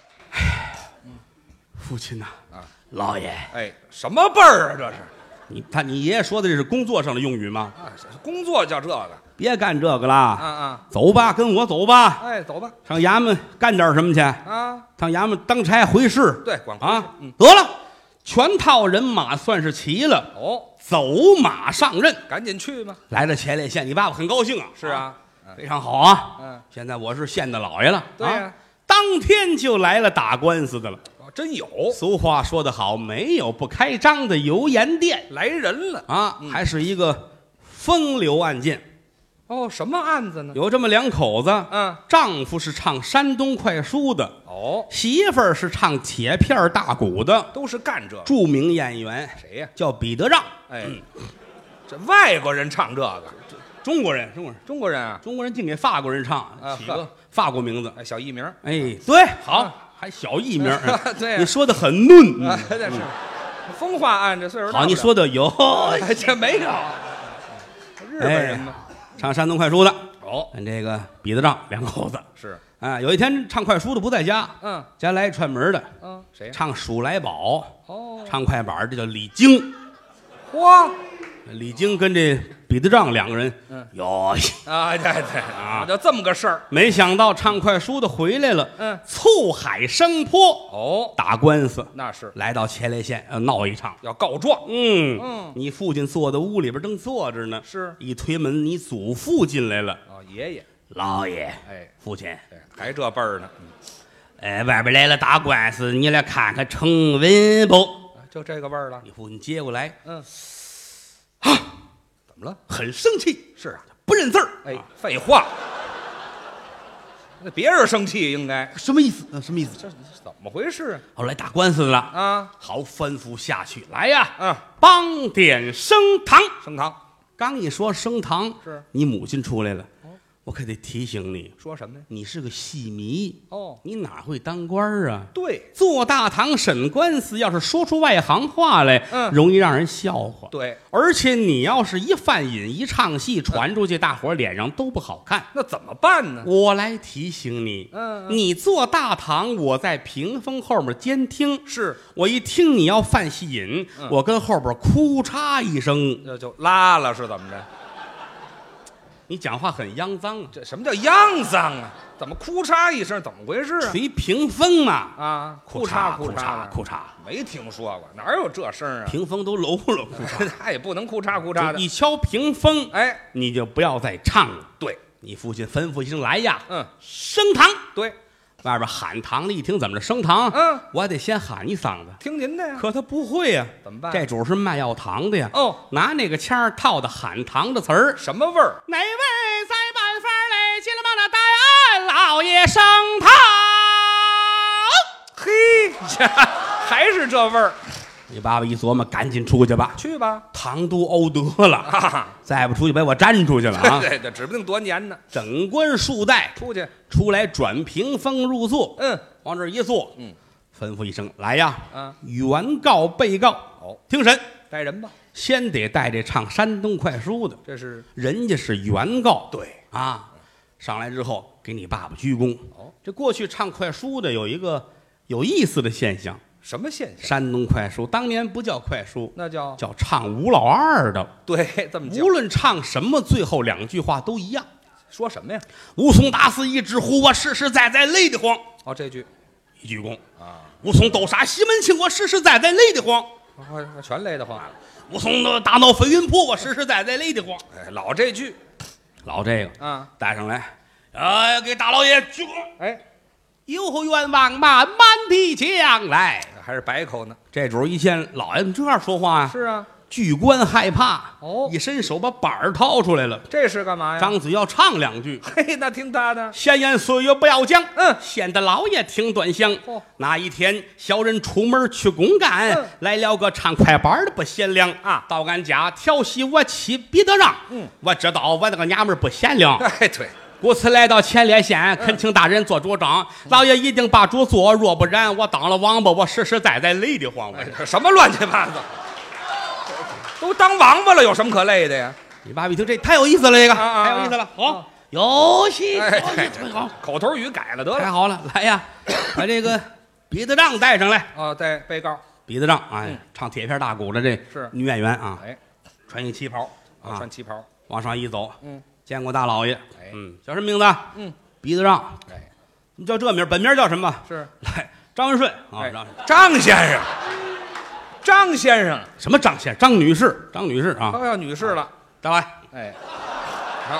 [SPEAKER 5] 父亲呐，
[SPEAKER 3] 啊，
[SPEAKER 5] 老爷，
[SPEAKER 3] 哎，什么辈儿啊这是？
[SPEAKER 5] 你他你爷爷说的这是工作上的用语吗？
[SPEAKER 3] 啊，工作叫这个。
[SPEAKER 5] 别干这个了，
[SPEAKER 3] 啊啊，
[SPEAKER 5] 走吧，跟我走吧。
[SPEAKER 3] 哎，走吧。
[SPEAKER 5] 上衙门干点什么去？
[SPEAKER 3] 啊，
[SPEAKER 5] 上衙门当差回事。
[SPEAKER 3] 对，管回事
[SPEAKER 5] 啊，
[SPEAKER 3] 嗯，
[SPEAKER 5] 得了，全套人马算是齐了。
[SPEAKER 3] 哦，
[SPEAKER 5] 走马上任，
[SPEAKER 3] 赶紧去吧。
[SPEAKER 5] 来到前列县，你爸爸很高兴啊。
[SPEAKER 3] 是啊，
[SPEAKER 5] 非常好啊。
[SPEAKER 3] 嗯，
[SPEAKER 5] 现在我是县的老爷了。
[SPEAKER 3] 对呀
[SPEAKER 5] 啊，当天就来了打官司的了。
[SPEAKER 3] 哦，真有
[SPEAKER 5] 俗话说得好，没有不开张的油盐店
[SPEAKER 3] 来人了。
[SPEAKER 5] 啊，
[SPEAKER 3] 嗯
[SPEAKER 5] 还是一个风流案件。
[SPEAKER 3] 哦，什么案子呢？
[SPEAKER 5] 有这么两口子，
[SPEAKER 3] 嗯，
[SPEAKER 5] 丈夫是唱山东快书的，
[SPEAKER 3] 哦，
[SPEAKER 5] 媳妇儿是唱铁片大鼓的，
[SPEAKER 3] 都是干这个。
[SPEAKER 5] 著名演员
[SPEAKER 3] 谁呀？
[SPEAKER 5] 叫彼得让。
[SPEAKER 3] 哎，这外国人唱这个，
[SPEAKER 5] 中国人，中国人，
[SPEAKER 3] 中国人啊，
[SPEAKER 5] 中国人净给法国人唱，
[SPEAKER 3] 啊
[SPEAKER 5] 起个
[SPEAKER 3] 呵
[SPEAKER 5] 法国名字。
[SPEAKER 3] 哎，小艺名。
[SPEAKER 5] 哎，对，好
[SPEAKER 3] 啊，
[SPEAKER 5] 还小艺名。
[SPEAKER 3] 对呀
[SPEAKER 5] 你说的很嫩。
[SPEAKER 3] 啊，这是风化案，这岁数大不了。
[SPEAKER 5] 好，你说的有。
[SPEAKER 3] 哎这没有，日本人嘛。
[SPEAKER 5] 唱山东快书的，
[SPEAKER 3] 哦，
[SPEAKER 5] 跟这个彼得让两口子。
[SPEAKER 3] 是，
[SPEAKER 5] 啊，有一天唱快书的不在家，
[SPEAKER 3] 嗯
[SPEAKER 5] 家来串门的，
[SPEAKER 3] 嗯，谁呀？
[SPEAKER 5] 唱数来宝，
[SPEAKER 3] 哦，
[SPEAKER 5] 唱快板，这叫李菁。
[SPEAKER 3] 嚯
[SPEAKER 5] 李菁跟这彼得让两个人，
[SPEAKER 3] 嗯
[SPEAKER 5] 哟，
[SPEAKER 3] 啊，对对啊，就这么个事儿。
[SPEAKER 5] 没想到唱快书的回来了，
[SPEAKER 3] 嗯，
[SPEAKER 5] 醋海升坡，
[SPEAKER 3] 哦，
[SPEAKER 5] 打官司，
[SPEAKER 3] 那是
[SPEAKER 5] 来到前列县要闹一场。
[SPEAKER 3] 要告状。
[SPEAKER 5] 嗯
[SPEAKER 3] 嗯
[SPEAKER 5] 你父亲坐在屋里边正坐着呢，
[SPEAKER 3] 是
[SPEAKER 5] 一推门，你祖父进来了。
[SPEAKER 3] 哦，爷爷，
[SPEAKER 5] 老爷，
[SPEAKER 3] 哎，
[SPEAKER 5] 父亲，
[SPEAKER 3] 对，还这辈儿呢。嗯
[SPEAKER 5] 哎，外边来了打官司，你来看看成文不？
[SPEAKER 3] 就这个味儿了。
[SPEAKER 5] 你父亲接过来，
[SPEAKER 3] 嗯，
[SPEAKER 5] 啊，
[SPEAKER 3] 怎么了？
[SPEAKER 5] 很生气，
[SPEAKER 3] 是啊，
[SPEAKER 5] 不认字儿。
[SPEAKER 3] 哎，废话，那别人生气应该。
[SPEAKER 5] 什么意思？啊，什么意思？
[SPEAKER 3] 这怎么回事啊？
[SPEAKER 5] 后来打官司了，
[SPEAKER 3] 啊，
[SPEAKER 5] 好吩咐下去，来呀，
[SPEAKER 3] 嗯，
[SPEAKER 5] 帮点升堂。
[SPEAKER 3] 升堂
[SPEAKER 5] 刚一说升堂，
[SPEAKER 3] 是
[SPEAKER 5] 你母亲出来了，我可得提醒你，
[SPEAKER 3] 说什么呀？
[SPEAKER 5] 你是个戏迷，
[SPEAKER 3] 哦，
[SPEAKER 5] 你哪会当官儿啊？
[SPEAKER 3] 对
[SPEAKER 5] 坐大堂审官司，要是说出外行话来，
[SPEAKER 3] 嗯
[SPEAKER 5] 容易让人笑话。
[SPEAKER 3] 对，
[SPEAKER 5] 而且你要是一犯瘾一唱戏传出去，大伙儿脸上都不好看。
[SPEAKER 3] 那怎么办呢？
[SPEAKER 5] 我来提醒你，
[SPEAKER 3] 嗯嗯
[SPEAKER 5] 你坐大堂，我在屏风后面监听，
[SPEAKER 3] 是，
[SPEAKER 5] 我一听你要犯戏瘾，
[SPEAKER 3] 嗯
[SPEAKER 5] 我跟后边哭嚓一声。
[SPEAKER 3] 这就拉了是怎么着？
[SPEAKER 5] 你讲话很肮脏啊，
[SPEAKER 3] 这什么叫肮脏啊？怎么哭嚓一声？怎么回事啊？
[SPEAKER 5] 捶屏风嘛，
[SPEAKER 3] 啊，
[SPEAKER 5] 哭
[SPEAKER 3] 嚓
[SPEAKER 5] 哭
[SPEAKER 3] 嚓
[SPEAKER 5] 哭嚓，
[SPEAKER 3] 没听说过，哪有这声啊？
[SPEAKER 5] 屏风都搂了，哭嚓。
[SPEAKER 3] 他也不能哭嚓哭嚓的。
[SPEAKER 5] 一敲屏风，
[SPEAKER 3] 哎，
[SPEAKER 5] 你就不要再唱了。
[SPEAKER 3] 对，
[SPEAKER 5] 你父亲吩咐一声来呀，
[SPEAKER 3] 嗯，
[SPEAKER 5] 升堂。
[SPEAKER 3] 对，
[SPEAKER 5] 外边喊堂的一听怎么着升堂，
[SPEAKER 3] 嗯，
[SPEAKER 5] 我还得先喊一嗓子。
[SPEAKER 3] 听您的呀。
[SPEAKER 5] 可他不会呀，
[SPEAKER 3] 怎么办
[SPEAKER 5] 这主是卖药糖的呀。
[SPEAKER 3] 哦，
[SPEAKER 5] 拿那个腔儿套的喊糖的词儿。
[SPEAKER 3] 什么味儿？
[SPEAKER 2] 哪位在办法嘞？进了忙的带俺老爷升堂。
[SPEAKER 3] 嘿，还是这味儿。
[SPEAKER 5] 你爸爸一琢磨，赶紧出去吧，
[SPEAKER 3] 去吧。
[SPEAKER 5] 糖都欧得了，
[SPEAKER 3] 啊，
[SPEAKER 5] 再不出去把我粘出去了啊！
[SPEAKER 3] 对对，指不定多年呢。
[SPEAKER 5] 整冠束带
[SPEAKER 3] 出去。
[SPEAKER 5] 出来，转屏风入座，
[SPEAKER 3] 嗯，
[SPEAKER 5] 往这儿一坐，
[SPEAKER 3] 嗯，
[SPEAKER 5] 吩咐一声来呀，
[SPEAKER 3] 啊，
[SPEAKER 5] 原告被告，
[SPEAKER 3] 哦，
[SPEAKER 5] 听审。
[SPEAKER 3] 带人吧。
[SPEAKER 5] 先得带这唱山东快书的，
[SPEAKER 3] 这是
[SPEAKER 5] 人家是原告，
[SPEAKER 3] 对
[SPEAKER 5] 啊，上来之后给你爸爸鞠躬。
[SPEAKER 3] 哦，
[SPEAKER 5] 这过去唱快书的有一个有意思的现象，
[SPEAKER 3] 什么现象？
[SPEAKER 5] 山东快书当年不叫快书，
[SPEAKER 3] 那叫
[SPEAKER 5] 叫唱吴老二的，
[SPEAKER 3] 对，这么叫
[SPEAKER 5] 无。论唱什么，最后两句话都一样。
[SPEAKER 3] 说什么呀？
[SPEAKER 5] 武松打死一只虎，我实实在在累得慌。
[SPEAKER 3] 哦，这句
[SPEAKER 5] 一鞠躬
[SPEAKER 3] 啊，
[SPEAKER 5] 武松斗杀西门庆，我实实在在累得慌。
[SPEAKER 3] 哦全累得慌。
[SPEAKER 5] 武松的大闹飞云坡，我实实在在累得慌。
[SPEAKER 3] 哎，老这句
[SPEAKER 5] 老这个
[SPEAKER 3] 啊，
[SPEAKER 5] 带上来，哎，给大老爷鞠躬。
[SPEAKER 3] 哎，
[SPEAKER 5] 有后冤枉慢慢的将来。
[SPEAKER 3] 还是百口呢。
[SPEAKER 5] 这主一见老爷怎么这样说话啊？
[SPEAKER 3] 是啊，
[SPEAKER 5] 巨官害怕
[SPEAKER 3] 哦
[SPEAKER 5] 一伸手把板儿掏出来了，
[SPEAKER 3] 这是干嘛呀？
[SPEAKER 5] 张嘴要唱两句。
[SPEAKER 3] 嘿，那听他的。
[SPEAKER 5] 闲言碎语不要讲，
[SPEAKER 3] 嗯
[SPEAKER 5] 显得老爷听端详。
[SPEAKER 3] 嚯
[SPEAKER 5] 那一天，小人出门去公干，
[SPEAKER 3] 嗯
[SPEAKER 5] 来了个唱快板的不贤良
[SPEAKER 3] 啊
[SPEAKER 5] 到俺家调戏我妻彼得让。
[SPEAKER 3] 嗯，
[SPEAKER 5] 我知道我那个娘们儿不贤良，
[SPEAKER 3] 哎，对，
[SPEAKER 5] 故此来到前列县，
[SPEAKER 3] 嗯
[SPEAKER 5] 恳请大人做主张。老爷一定把主做，若不然，我当了王八，我实实在在累得慌。我
[SPEAKER 3] 哎，什么乱七八糟？都当王八了，有什么可累的呀？
[SPEAKER 5] 你爸爸一听这太有意思了，这个
[SPEAKER 3] 啊啊啊
[SPEAKER 5] 太有意思了。好， 有戏，
[SPEAKER 3] 哎，
[SPEAKER 5] 有戏
[SPEAKER 3] 对
[SPEAKER 5] 太好，
[SPEAKER 3] 口头语改了得了。
[SPEAKER 5] 太好了，来呀，把这个彼得杖带上来。
[SPEAKER 3] 哦，对，被告。
[SPEAKER 5] 彼得杖，哎，
[SPEAKER 3] 嗯
[SPEAKER 5] 唱铁片大鼓的这
[SPEAKER 3] 是
[SPEAKER 5] 女演员啊，
[SPEAKER 3] 哎，
[SPEAKER 5] 穿一旗袍
[SPEAKER 3] 哦，穿旗袍。
[SPEAKER 5] 往上一走，
[SPEAKER 3] 嗯，
[SPEAKER 5] 见过大老爷，
[SPEAKER 3] 哎
[SPEAKER 5] 嗯，叫什么名字？
[SPEAKER 3] 嗯，
[SPEAKER 5] 彼得杖，
[SPEAKER 3] 哎，
[SPEAKER 5] 你叫这名，本名叫什么？
[SPEAKER 3] 是
[SPEAKER 5] 来，张文顺啊，
[SPEAKER 3] 哎
[SPEAKER 5] 张
[SPEAKER 3] 张先生，张先生，
[SPEAKER 5] 什么张先？张女士，张女士啊，
[SPEAKER 3] 都要女士了。
[SPEAKER 5] 再来，
[SPEAKER 3] 哎，好。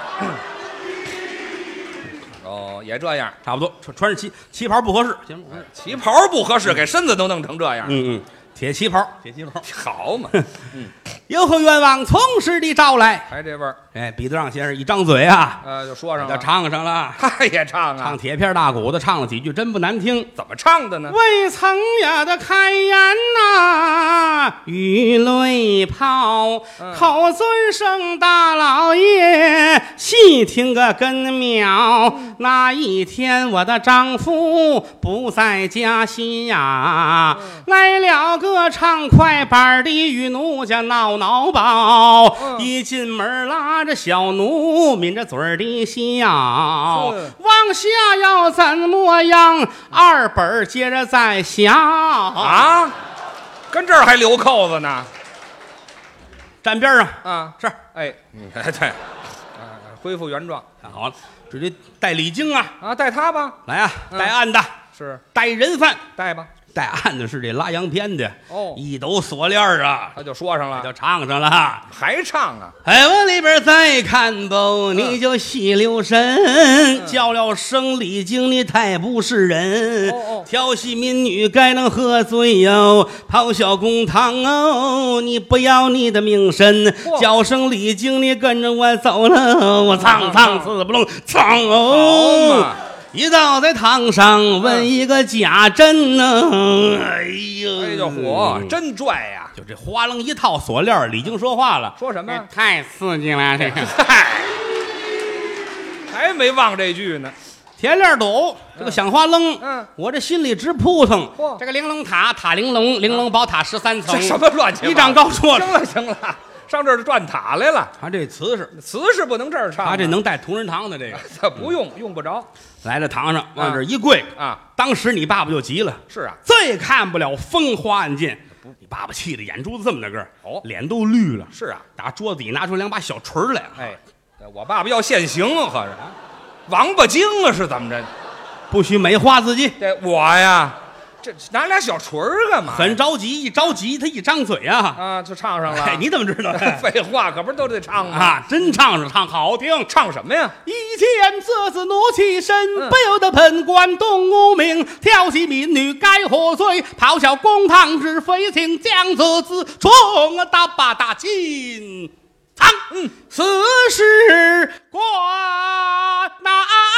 [SPEAKER 3] 哦，也这样。
[SPEAKER 5] 差不多，穿穿着旗旗袍不合适，行吗？
[SPEAKER 3] 旗袍不合适，给身子都弄成这样。
[SPEAKER 5] 嗯嗯，铁旗袍，铁旗袍，
[SPEAKER 3] 好嘛，
[SPEAKER 5] 有何愿望从实地招来？
[SPEAKER 3] 还这味儿。
[SPEAKER 5] 哎，彼得让先生一张嘴啊，
[SPEAKER 3] 呃，就说上
[SPEAKER 5] 就
[SPEAKER 3] 了。
[SPEAKER 5] 唱上了，
[SPEAKER 3] 他也唱啊？
[SPEAKER 5] 唱铁片大鼓的，唱了几句真不难听。
[SPEAKER 3] 怎么唱的呢？
[SPEAKER 5] 未曾呀的开言呐、雨泪泡，
[SPEAKER 3] 嗯
[SPEAKER 5] 口尊声大老爷，细听个根苗。那一天我的丈夫不在家心呀，来了个唱快板的与奴家闹闹包，
[SPEAKER 3] 嗯
[SPEAKER 5] 一进门拉着小奴抿着嘴儿的笑，
[SPEAKER 3] 嗯
[SPEAKER 5] 往下要怎么样？二本儿接着再想
[SPEAKER 3] 啊，跟这儿还留扣子呢。
[SPEAKER 5] 站边上
[SPEAKER 3] 啊，
[SPEAKER 5] 是，
[SPEAKER 3] 哎，嗯，对，啊，恢复原状
[SPEAKER 5] 看好了，这得带礼经啊，
[SPEAKER 3] 啊，带他吧。
[SPEAKER 5] 来啊，
[SPEAKER 3] 嗯
[SPEAKER 5] 带案的，
[SPEAKER 3] 是
[SPEAKER 5] 带人犯，
[SPEAKER 3] 带吧。
[SPEAKER 5] 带案的是这拉洋片的，
[SPEAKER 3] 哦
[SPEAKER 5] 一抖锁链儿啊，
[SPEAKER 3] 他就说上了，
[SPEAKER 5] 就唱上了。
[SPEAKER 3] 还唱啊？
[SPEAKER 5] 哎，往里边再看不，你就细留神，叫了声李经，你太不是人。
[SPEAKER 3] 哦哦
[SPEAKER 5] 调戏民女，该能喝醉哟，咆哮公堂哦，你不要你的名声，
[SPEAKER 3] 嚯
[SPEAKER 5] 叫声李经，你跟着我走了，我苍苍四不隆苍
[SPEAKER 3] 好
[SPEAKER 5] 哦
[SPEAKER 3] 嘛。
[SPEAKER 5] 一倒在堂上问一个假真呢，哎呦，
[SPEAKER 3] 哎呦嚯，真拽呀！
[SPEAKER 5] 就这哗楞一套锁链，李经说话了，
[SPEAKER 3] 说什么呀
[SPEAKER 5] 哎太刺激了，这个
[SPEAKER 3] 嗨，还没忘这句呢。
[SPEAKER 5] 铁链抖，这个响哗楞，
[SPEAKER 3] 嗯
[SPEAKER 5] 我这心里直扑腾。
[SPEAKER 3] 嚯
[SPEAKER 5] 这个玲珑塔，塔玲珑，玲珑宝塔十三层，
[SPEAKER 3] 这什么乱七八糟？
[SPEAKER 5] 一丈高说
[SPEAKER 3] 行了行了，上这儿转塔来了。
[SPEAKER 5] 他这瓷实，
[SPEAKER 3] 词是不能这儿唱啊，
[SPEAKER 5] 他这能带同仁堂的这个。
[SPEAKER 3] 这不用用不着
[SPEAKER 5] 来到堂上，往这儿一跪，
[SPEAKER 3] 啊。
[SPEAKER 5] 当时你爸爸就急了，
[SPEAKER 3] 是啊，
[SPEAKER 5] 再看不了风华案件。你爸爸气得眼珠子这么大个儿，
[SPEAKER 3] 哦
[SPEAKER 5] 脸都绿了。
[SPEAKER 3] 是啊，
[SPEAKER 5] 打桌子底拿出两把小锤儿来，
[SPEAKER 3] 哎，我爸爸要现行啊，合着王八精啊，是怎么着？
[SPEAKER 5] 不许美化自己。
[SPEAKER 3] 这我呀，这拿俩小锤儿干嘛呀？
[SPEAKER 5] 很着急，一着急他一张嘴啊，
[SPEAKER 3] 啊，就唱上了。
[SPEAKER 5] 哎，你怎么知道？
[SPEAKER 3] 废话，可不是都得唱吗？
[SPEAKER 5] 啊，真唱着唱好听。
[SPEAKER 3] 唱什么呀？
[SPEAKER 5] 一见这子怒气深，
[SPEAKER 3] 嗯
[SPEAKER 5] 不由得喷官动无名，调戏民女该获罪，咆哮公堂之非情，将这子冲啊大把大进堂。嗯，此事关那。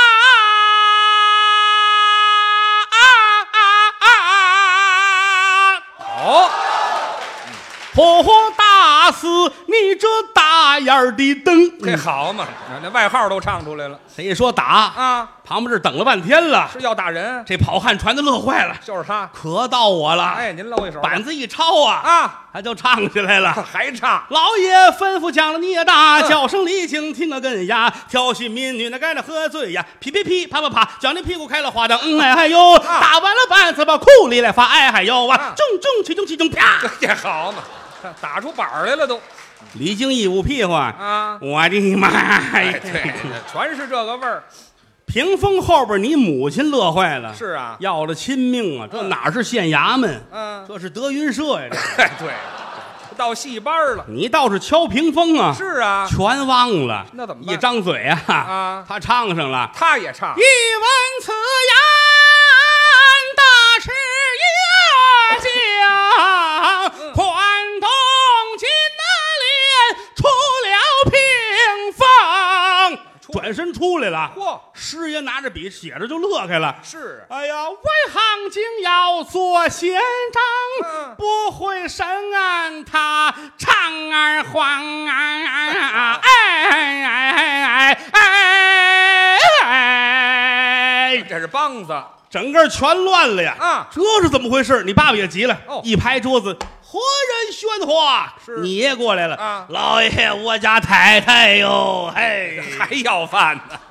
[SPEAKER 3] 哦，
[SPEAKER 5] 火火打死你这大眼儿的灯！
[SPEAKER 3] 这好嘛，那外号都唱出来了
[SPEAKER 5] 谁一说打，
[SPEAKER 3] 啊！
[SPEAKER 5] 旁边这等了半天了，
[SPEAKER 3] 是要打人，
[SPEAKER 5] 这跑汉传的乐坏了，
[SPEAKER 3] 就是他。
[SPEAKER 5] 可到我了！
[SPEAKER 3] 哎，您露一手吧
[SPEAKER 5] 板子一抄啊，
[SPEAKER 3] 啊，
[SPEAKER 5] 他就唱起来了。
[SPEAKER 3] 还唱
[SPEAKER 5] 老爷吩咐讲了你也大，
[SPEAKER 3] 嗯
[SPEAKER 5] 叫声李靖听个根呀，调戏民女那该那喝醉呀，噼噼噼啪啪啪，叫你屁股开了花灯，嗯哎嗨哟，打完了板子把裤里来发，哎嗨哟啊
[SPEAKER 3] 啊，
[SPEAKER 5] 正正其中其中啪，
[SPEAKER 3] 这好嘛，打出板儿来了都
[SPEAKER 5] 李靖一捂屁股
[SPEAKER 3] 啊！
[SPEAKER 5] 我的妈
[SPEAKER 3] 哎，
[SPEAKER 5] 呀！
[SPEAKER 3] 对，全是这个味儿。
[SPEAKER 5] 屏风后边，你母亲乐坏了，
[SPEAKER 3] 是啊，
[SPEAKER 5] 要了亲命啊！这哪是县衙门？
[SPEAKER 3] 嗯，
[SPEAKER 5] 这是德云社呀！这是
[SPEAKER 3] 哎，对，到戏班了。
[SPEAKER 5] 你倒是敲屏风啊！
[SPEAKER 3] 是啊，
[SPEAKER 5] 全忘了，
[SPEAKER 3] 那怎么办
[SPEAKER 5] 一张嘴啊，
[SPEAKER 3] 啊
[SPEAKER 5] 他唱上了。
[SPEAKER 3] 他也唱
[SPEAKER 5] 一闻此言，大吃一惊，宽动金的脸出了屏风，转身出来了。
[SPEAKER 3] 嚯，
[SPEAKER 5] 师爷拿着笔写着就乐开了。
[SPEAKER 3] 是
[SPEAKER 5] 哎呀，外行竟要做县长，
[SPEAKER 3] 嗯
[SPEAKER 5] 不会审案他唱儿晃啊！哎哎哎哎哎！
[SPEAKER 3] 这是梆子，
[SPEAKER 5] 整个全乱了呀！
[SPEAKER 3] 啊
[SPEAKER 5] 这是怎么回事？你爸爸也急了，
[SPEAKER 3] 哦
[SPEAKER 5] 一拍桌子，何人喧哗？
[SPEAKER 3] 是
[SPEAKER 5] 你爷过来了
[SPEAKER 3] 啊
[SPEAKER 5] 老爷，我家太太哟，嘿，
[SPEAKER 3] 还要饭呢。